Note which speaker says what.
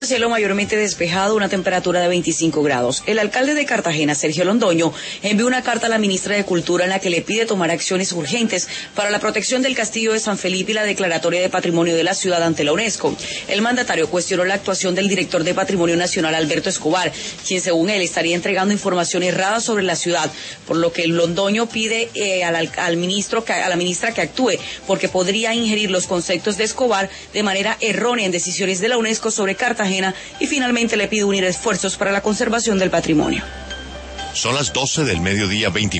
Speaker 1: Cielo mayormente despejado, una temperatura de 25 grados. El alcalde de Cartagena, Sergio Londoño, envió una carta a la ministra de Cultura en la que le pide tomar acciones urgentes para la protección del Castillo de San Felipe y la declaratoria de patrimonio de la ciudad ante la UNESCO. El mandatario cuestionó la actuación del director de Patrimonio Nacional, Alberto Escobar, quien según él estaría entregando información errada sobre la ciudad, por lo que Londoño pide a la ministra que actúe, porque podría ingerir los conceptos de Escobar de manera errónea en decisiones de la UNESCO sobre Cartagena, y finalmente le pide unir esfuerzos para la conservación del patrimonio.
Speaker 2: Son las 12 del mediodía, 24.